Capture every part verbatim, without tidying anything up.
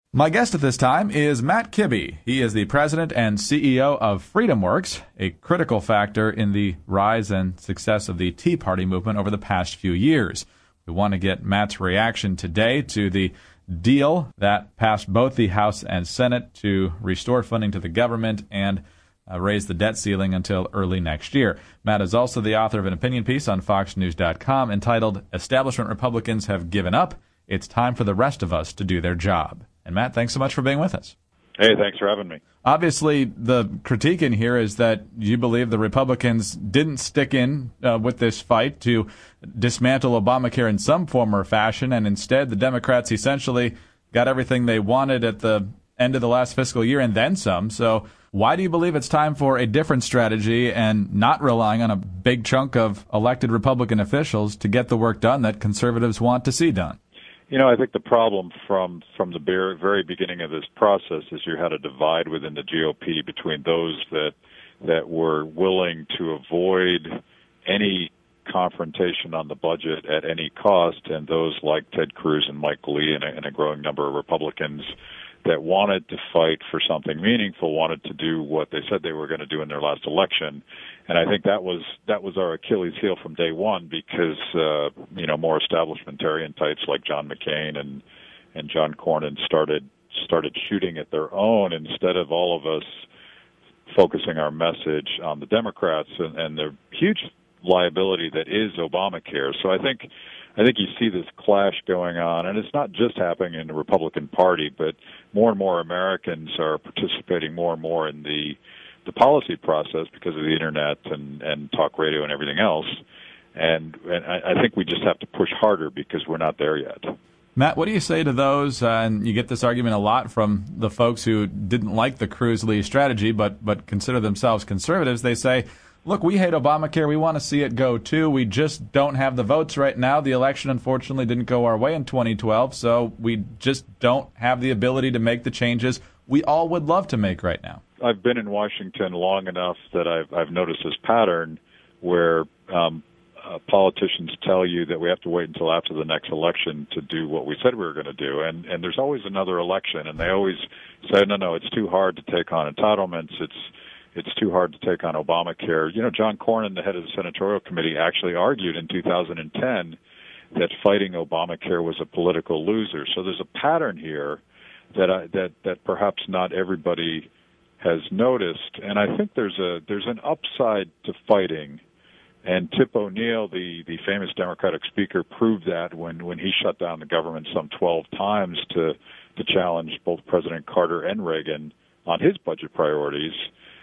My guest at this time is Matt Kibbe. He is the president and C E O of FreedomWorks, a critical factor in the rise and success of the Tea Party movement over the past few years. We want to get Matt's reaction today to the deal that passed both the House and Senate to restore funding to the government and uh, raise the debt ceiling until early next year. Matt is also the author of an opinion piece on fox news dot com entitled, "Establishment Republicans Have Given Up. It's Time for the Rest of Us to Do Their Job." And Matt, thanks so much for being with us. Hey, thanks for having me. Obviously, the critique in here is that you believe the Republicans didn't stick in uh, with this fight to dismantle Obamacare in some form or fashion, and instead the Democrats essentially got everything they wanted at the end of the last fiscal year and then some. So why do you believe it's time for a different strategy and not relying on a big chunk of elected Republican officials to get the work done that conservatives want to see done? You know, I think the problem from from the very beginning of this process is you had a divide within the G O P between those that that were willing to avoid any confrontation on the budget at any cost, and those like Ted Cruz and Mike Lee and a, and a growing number of Republicans that wanted to fight for something meaningful, wanted to do what they said they were going to do in their last election. And I think that was that was our Achilles heel from day one, because uh, you know, more establishmentarian types like John McCain and and John Cornyn started started shooting at their own instead of all of us focusing our message on the Democrats and, and the huge liability that is Obamacare. So I think I think you see this clash going on, and it's not just happening in the Republican Party, but more and more Americans are participating more and more in the the policy process because of the internet and, and talk radio and everything else. And, and I, I think we just have to push harder because we're not there yet. Matt, what do you say to those, uh, and you get this argument a lot from the folks who didn't like the Cruz-Lee strategy but, but consider themselves conservatives. They say, look, we hate Obamacare. We want to see it go, too. We just don't have the votes right now. The election, unfortunately, didn't go our way in twenty twelve, so we just don't have the ability to make the changes we all would love to make right now. I've been in Washington long enough that I've, I've noticed this pattern where um, uh, politicians tell you that we have to wait until after the next election to do what we said we were going to do. And, and there's always another election, and they always say, no, no, it's too hard to take on entitlements. It's It's too hard to take on Obamacare. You know, John Cornyn, the head of the Senatorial Committee, actually argued in two thousand ten that fighting Obamacare was a political loser. So there's a pattern here that I, that that perhaps not everybody has noticed, and I think there's a there's an upside to fighting. And Tip O'Neill, the the famous Democratic speaker, proved that when when he shut down the government some twelve times to to challenge both President Carter and Reagan on his budget priorities.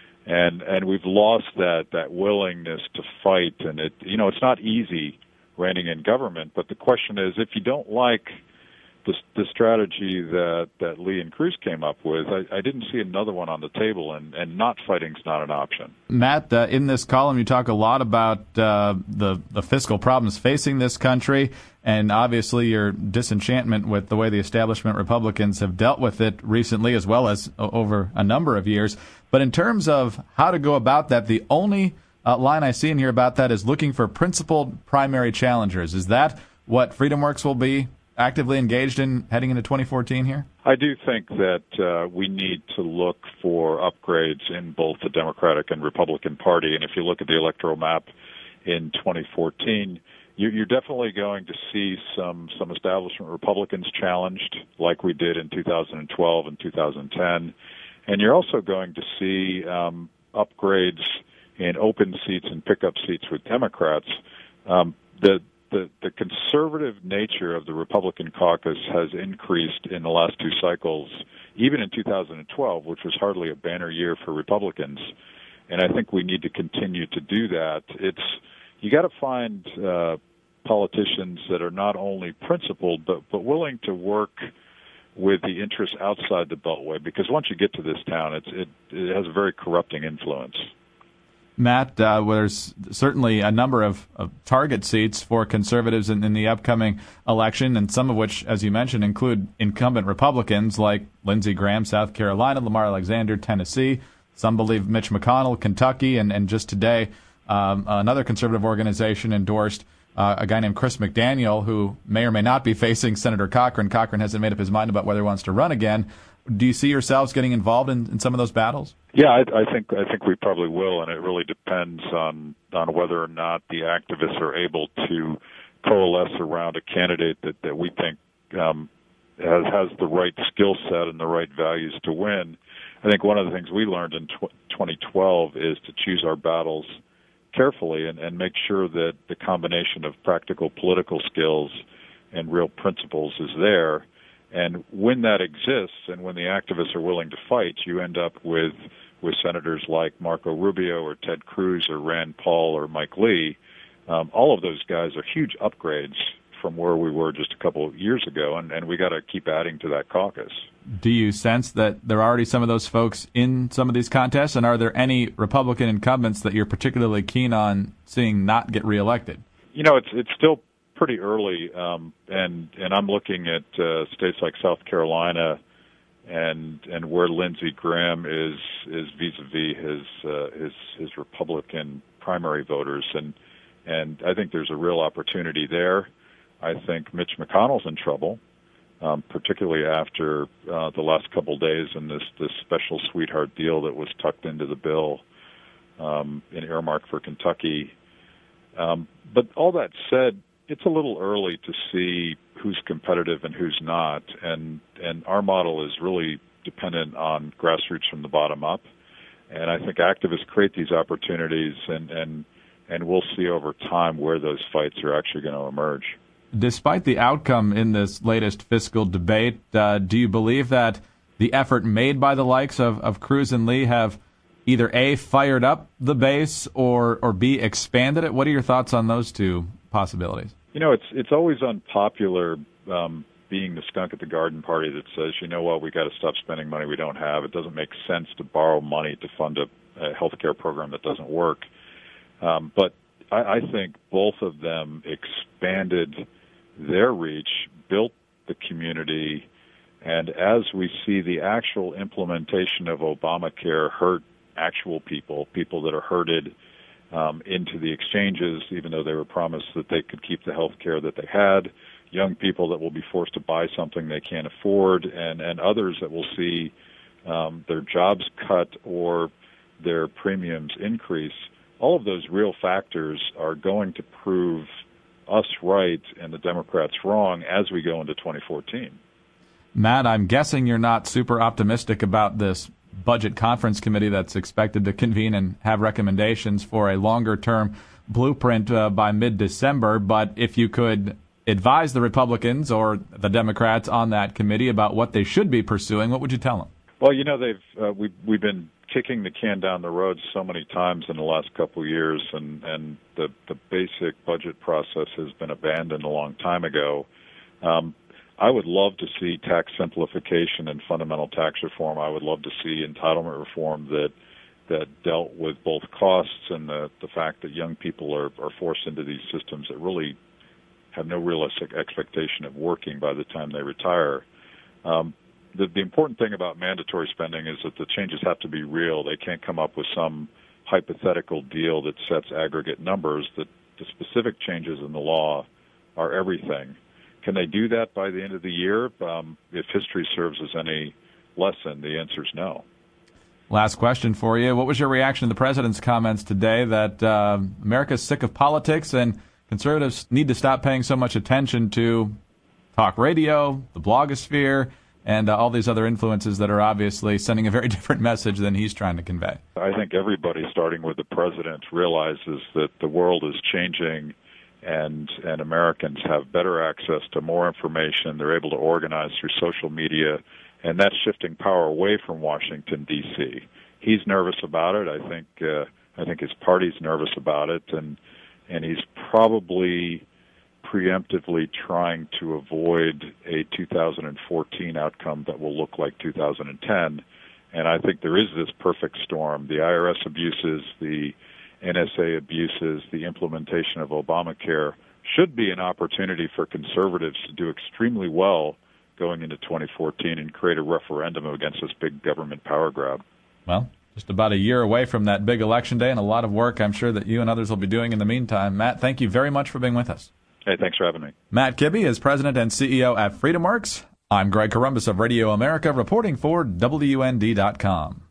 And and we've lost that, that willingness to fight. And, it you know, it's not easy reigning in government, but the question is, if you don't like the, the strategy that, that Lee and Cruz came up with, I, I didn't see another one on the table, and, and not fighting's not an option. Matt, uh, in this column you talk a lot about uh, the, the fiscal problems facing this country, and obviously your disenchantment with the way the establishment Republicans have dealt with it recently, as well as over a number of years. But in terms of how to go about that, the only uh, line I see in here about that is looking for principled primary challengers. Is that what FreedomWorks will be actively engaged in heading into twenty fourteen here? I do think that uh, we need to look for upgrades in both the Democratic and Republican Party. And if you look at the electoral map in twenty fourteen, you're definitely going to see some, some establishment Republicans challenged, like we did in two thousand twelve and two thousand ten. And you're also going to see um, upgrades in open seats and pickup seats with Democrats. Um, the, the the conservative nature of the Republican caucus has increased in the last two cycles, even in two thousand twelve, which was hardly a banner year for Republicans. And I think we need to continue to do that. It's you got to find uh, politicians that are not only principled but but willing to work with the interests outside the Beltway, because once you get to this town, it's, it, it has a very corrupting influence. Matt, uh, there's certainly a number of, of target seats for conservatives in, in the upcoming election, and some of which, as you mentioned, include incumbent Republicans like Lindsey Graham, South Carolina, Lamar Alexander, Tennessee. Some believe Mitch McConnell, Kentucky, and, and just today, um, another conservative organization endorsed uh, a guy named Chris McDaniel, who may or may not be facing Senator Cochran. Cochran hasn't made up his mind about whether he wants to run again. Do you see yourselves getting involved in, in some of those battles? Yeah, I, I think I think we probably will, and it really depends on on whether or not the activists are able to coalesce around a candidate that, that we think um, has has the right skill set and the right values to win. I think one of the things we learned in tw- twenty twelve is to choose our battles carefully and, and make sure that the combination of practical political skills and real principles is there. And when that exists and when the activists are willing to fight, you end up with with senators like Marco Rubio or Ted Cruz or Rand Paul or Mike Lee. Um, all of those guys are huge upgrades from where we were just a couple of years ago, and, and we got to keep adding to that caucus. Do you sense that there are already some of those folks in some of these contests, and are there any Republican incumbents that you're particularly keen on seeing not get reelected? You know, it's it's still pretty early, um, and and I'm looking at uh, states like South Carolina and and where Lindsey Graham is is vis-a-vis his uh, his his Republican primary voters, and and I think there's a real opportunity there. I think Mitch McConnell's in trouble, um, particularly after uh, the last couple of days and this this special sweetheart deal that was tucked into the bill um, in earmark for Kentucky. Um, but all that said, it's a little early to see who's competitive and who's not, and and our model is really dependent on grassroots from the bottom up, and I think activists create these opportunities, and and and we'll see over time where those fights are actually going to emerge. Despite the outcome in this latest fiscal debate, uh, do you believe that the effort made by the likes of, of Cruz and Lee have either A, fired up the base, or or B, expanded it? What are your thoughts on those two possibilities? You know, it's it's always unpopular um, being the skunk at the garden party that says, you know what, we got to stop spending money we don't have. It doesn't make sense to borrow money to fund a, a health care program that doesn't work. Um, but I, I think both of them expanded their reach, built the community, and as we see the actual implementation of Obamacare hurt actual people, people that are herded um, into the exchanges, even though they were promised that they could keep the health care that they had, young people that will be forced to buy something they can't afford, and, and others that will see um, their jobs cut or their premiums increase. All of those real factors are going to prove us right and the Democrats wrong as we go into twenty fourteen. Matt, I'm guessing you're not super optimistic about this budget conference committee that's expected to convene and have recommendations for a longer-term blueprint uh, by mid-December. But if you could advise the Republicans or the Democrats on that committee about what they should be pursuing, what would you tell them? Well, you know, they've uh, we've we've been kicking the can down the road so many times in the last couple of years, and and the the basic budget process has been abandoned a long time ago. Um, I would love to see tax simplification and fundamental tax reform. I would love to see entitlement reform that that dealt with both costs and the the fact that young people are are forced into these systems that really have no realistic expectation of working by the time they retire. Um, The, the important thing about mandatory spending is that the changes have to be real. They can't come up with some hypothetical deal that sets aggregate numbers. That the specific changes in the law are everything. Can they do that by the end of the year? Um, if history serves as any lesson, the answer is no. Last question for you. What was your reaction to the president's comments today that uh, America's sick of politics and conservatives need to stop paying so much attention to talk radio, the blogosphere, and uh, all these other influences that are obviously sending a very different message than he's trying to convey? I think everybody, starting with the president, realizes that the world is changing, and and Americans have better access to more information. They're able to organize through social media, and that's shifting power away from Washington, D C He's nervous about it. I think uh, I think his party's nervous about it, and and he's probably preemptively trying to avoid a two thousand fourteen outcome that will look like two thousand ten. And I think there is this perfect storm. The I R S abuses, the N S A abuses, the implementation of Obamacare should be an opportunity for conservatives to do extremely well going into twenty fourteen and create a referendum against this big government power grab. Well, Just about a year away from that big election day, and a lot of work I'm sure that you and others will be doing in the meantime. Matt, thank you very much for being with us. Hey, thanks for having me. Matt Kibbe is president and C E O at FreedomWorks. I'm Greg Corombos of Radio America, reporting for W N D dot com.